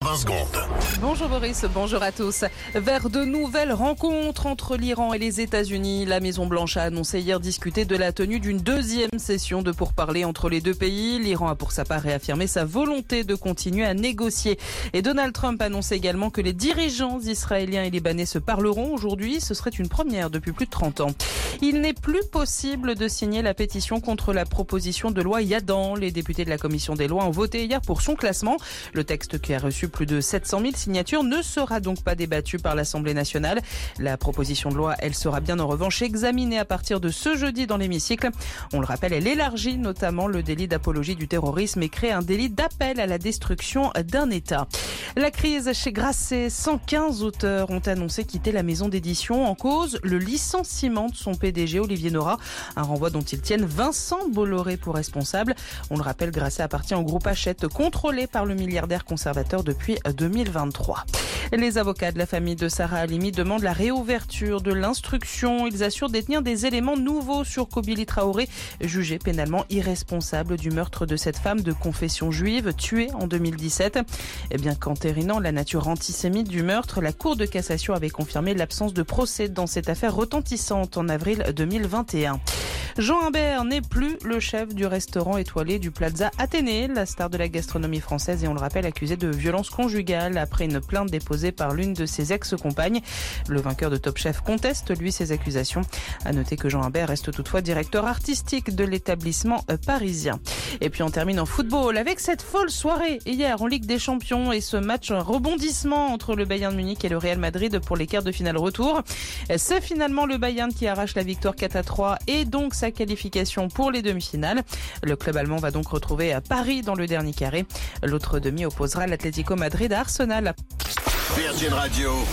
20 secondes. Bonjour Boris, bonjour à tous. Vers de nouvelles rencontres entre l'Iran et les États-Unis, la Maison-Blanche a annoncé hier discuter de la tenue d'une deuxième session de pourparlers entre les deux pays. L'Iran a pour sa part réaffirmé sa volonté de continuer à négocier. Et Donald Trump annonce également que les dirigeants israéliens et libanais se parleront aujourd'hui. Ce serait une première depuis plus de 30 ans. Il n'est plus possible de signer la pétition contre la proposition de loi Yadan. Les députés de la commission des lois ont voté hier pour son classement. Le texte qui a reçu plus de 700 000 signatures ne sera donc pas débattu par l'Assemblée nationale. La proposition de loi, elle sera bien en revanche examinée à partir de ce jeudi dans l'hémicycle. On le rappelle, elle élargit notamment le délit d'apologie du terrorisme et crée un délit d'appel à la destruction d'un État. La crise chez Grasset, 115 auteurs ont annoncé quitter la maison d'édition en cause le licenciement de son PDG Olivier Nora, un renvoi dont ils tiennent Vincent Bolloré pour responsable. On le rappelle, Grasset appartient au groupe Hachette, contrôlé par le milliardaire conservateur depuis 2023. Les avocats de la famille de Sarah Halimi demandent la réouverture de l'instruction. Ils assurent détenir des éléments nouveaux sur Kobili Traoré, jugé pénalement irresponsable du meurtre de cette femme de confession juive tuée en 2017. Eh bien qu'entérinant la nature antisémite du meurtre, la Cour de cassation avait confirmé l'absence de procès dans cette affaire retentissante en avril 2021. Jean Humbert n'est plus le chef du restaurant étoilé du Plaza Athénée, la star de la gastronomie française et on le rappelle accusé de violence conjugale après une plainte déposée par l'une de ses ex-compagnes. Le vainqueur de Top Chef conteste lui ces accusations. À noter que Jean Humbert reste toutefois directeur artistique de l'établissement parisien. Et puis on termine en football avec cette folle soirée hier en Ligue des Champions et ce match rebondissement entre le Bayern Munich et le Real Madrid pour les quarts de finale retour. C'est finalement le Bayern qui arrache la victoire 4-3 et donc sa qualification pour les demi-finales. Le club allemand va donc retrouver Paris dans le dernier carré. L'autre demi opposera l'Atlético Madrid à Arsenal. Virgin Radio.